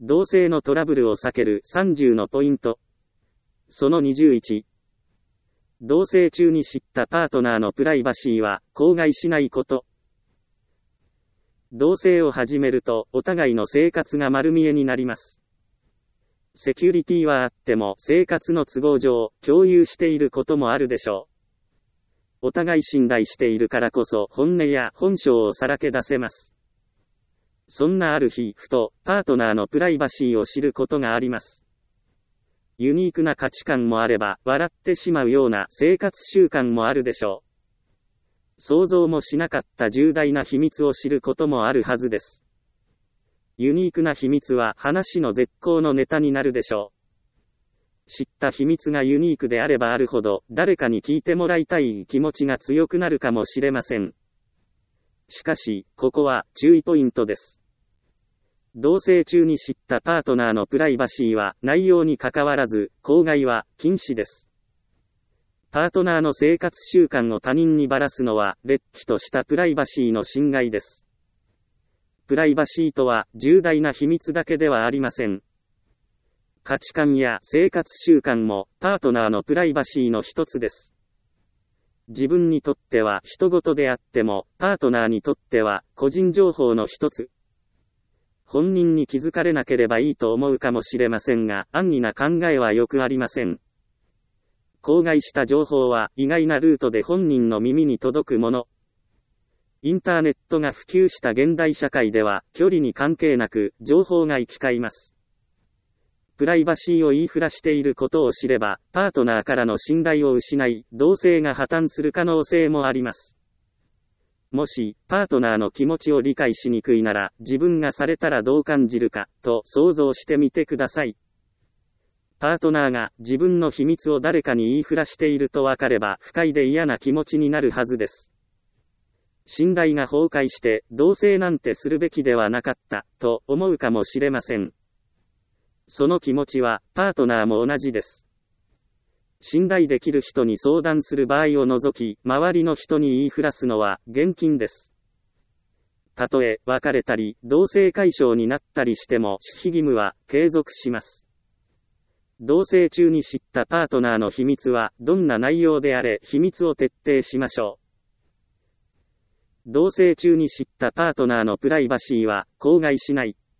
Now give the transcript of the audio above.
同性のトラブルを避ける30のポイント。その21。同棲中に知ったパートナーのプライバシーは口外しないこと。同棲を始めるとお互いの生活が丸見えになります。セキュリティはあっても生活の都合上共有していることもあるでしょう。お互い信頼しているからこそ本音や本性をさらけ出せます。そんなある日、ふとパートナーのプライバシーを知ることがあります。ユニークな価値観もあれば笑ってしまうような生活習慣もあるでしょう。想像もしなかった重大な秘密を知ることもあるはずです。ユニークな秘密は話の絶好のネタになるでしょう。知った秘密がユニークであればあるほど誰かに聞いてもらいたい気持ちが強くなるかもしれません。しかし、ここは注意ポイントです。同棲中に知ったパートナーのプライバシーは内容に関わらず、口外は禁止です。パートナーの生活習慣を他人にばらすのは、れっきとしたプライバシーの侵害です。プライバシーとは重大な秘密だけではありません。価値観や生活習慣もパートナーのプライバシーの一つです。自分にとっては人事であっても、パートナーにとっては個人情報の一つ。本人に気づかれなければいいと思うかもしれませんが、安易な考えはよくありません。口外した情報は意外なルートで本人の耳に届くもの。インターネットが普及した現代社会では、距離に関係なく情報が行き交います。プライバシーを言いふらしていることを知れば、パートナーからの信頼を失い、同棲が破綻する可能性もあります。もし、パートナーの気持ちを理解しにくいなら、自分がされたらどう感じるか、と想像してみてください。パートナーが自分の秘密を誰かに言いふらしているとわかれば、不快で嫌な気持ちになるはずです。信頼が崩壊して、同棲なんてするべきではなかった、と思うかもしれません。その気持ちは、パートナーも同じです。信頼できる人に相談する場合を除き、周りの人に言いふらすのは、厳禁です。たとえ、別れたり、同棲解消になったりしても、守秘義務は、継続します。同棲中に知ったパートナーの秘密は、どんな内容であれ、秘密を徹底しましょう。同棲中に知ったパートナーのプライバシーは、口外しない。